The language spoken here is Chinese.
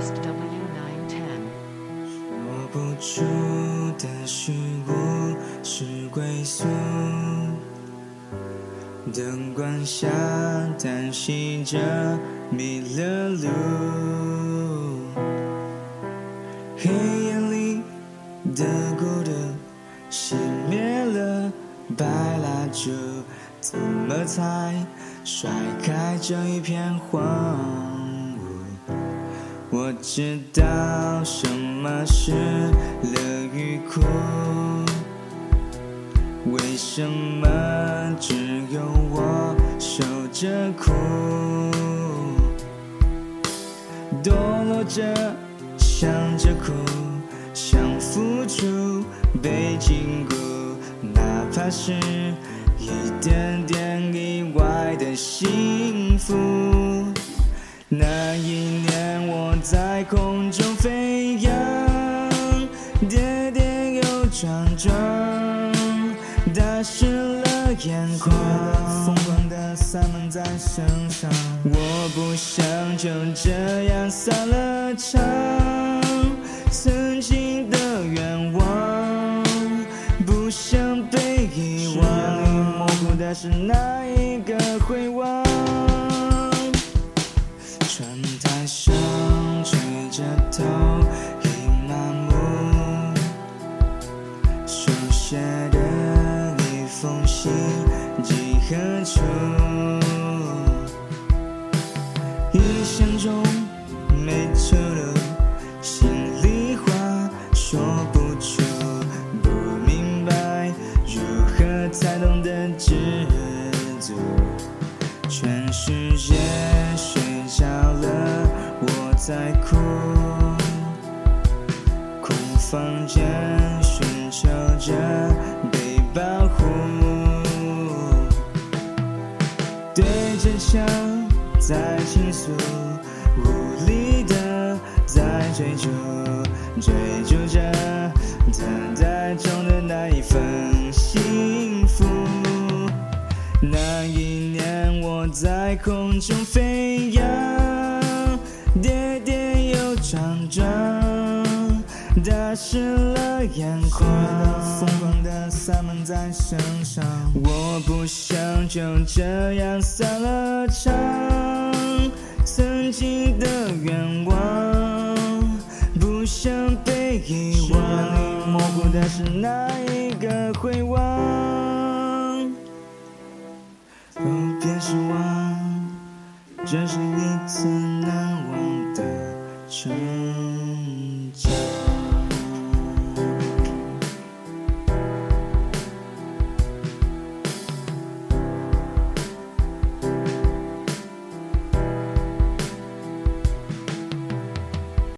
SW910。 说不出的虚无是归宿，灯光下叹息着迷了路，黑夜里的孤独熄灭了白蜡烛，怎么才甩开这一片荒芜？我知道什么是乐与苦，为什么只有我受着苦？堕落着，想着哭，想付出，被禁锢，哪怕是一点点意外的幸福。那一年我在空中飞扬，跌跌又撞撞，打湿了眼眶，疯狂的洒满在身上。我不想就这样散了场，曾经的愿望不想被遗忘，模糊的是那一个回望。窗台上吹着头，已麻木，手写的一封信寄何处？一生中没出路，心里话说不出，不明白如何才懂得知足。全世界睡着了，我在哭，空房间寻求着被保护，对着墙在倾诉，无力的在追逐，追逐着等待中的那一份幸福。那一年我在空中飞扬，跌跌又撞撞，打湿了眼眶，疯狂的洒满在身上。我不想就这样散了场，曾经的愿望不想被遗忘，模糊的是那一个回望。哦，别失望，这是一次难忘的承诺。